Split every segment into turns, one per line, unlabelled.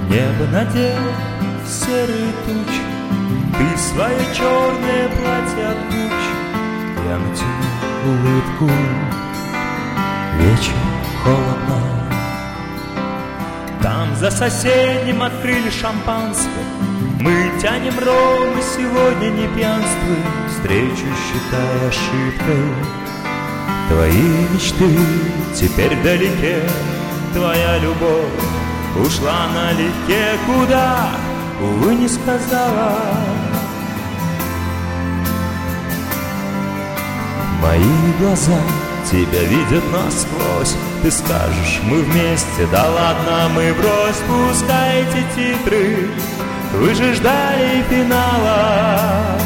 Небо надел в серые тучи, ты свое черное платье от Гуччи. Я натяну улыбку, вечер холодно. Там за соседним открыли шампанское, мы тянем ром и сегодня не пьянствуем, встречу считай ошибкой. Твои мечты теперь вдалеке, твоя любовь ушла налегке, куда, увы, не сказала. Мои глаза тебя видят насквозь, ты скажешь, мы вместе, да ладно, мы брось, пускай эти титры, вы же ждали финала.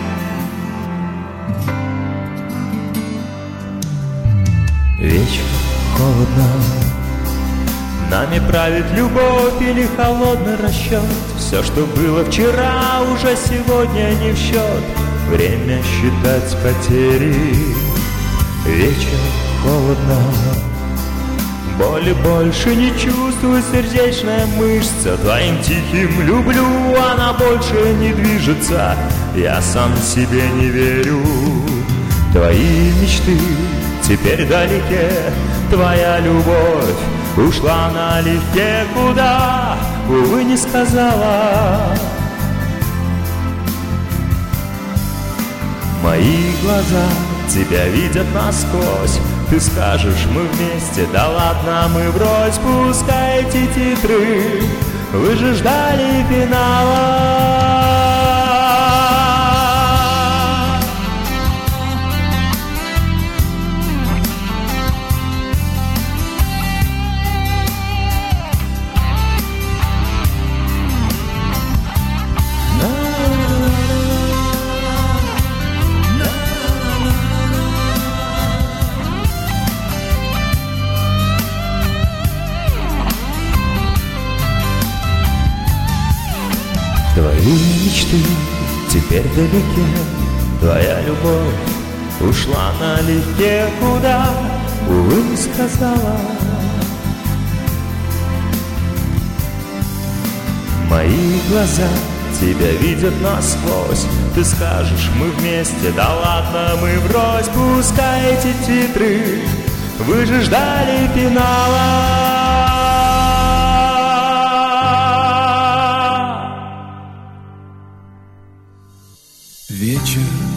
Вечер холодно, нами правит любовь или холодный расчет. Все, что было вчера, уже сегодня не в счет. Время считать потери. Вечер холодно, боли больше не чувствую, сердечная мышца. Твоим тихим люблю, она больше не движется. Я сам себе не верю. Твои мечты теперь вдалеке, твоя любовь ушла налегке, куда, увы, не сказала. Мои глаза тебя видят насквозь, ты скажешь, мы вместе, да ладно, мы брось, пускай эти титры, вы же ждали финала. Твои мечты теперь вдалеке, твоя любовь ушла налегке, куда, увы, не сказала. Мои глаза тебя видят насквозь, ты скажешь, мы вместе, да ладно, мы врозь, пускай эти титры, вы же ждали финала.
Вечер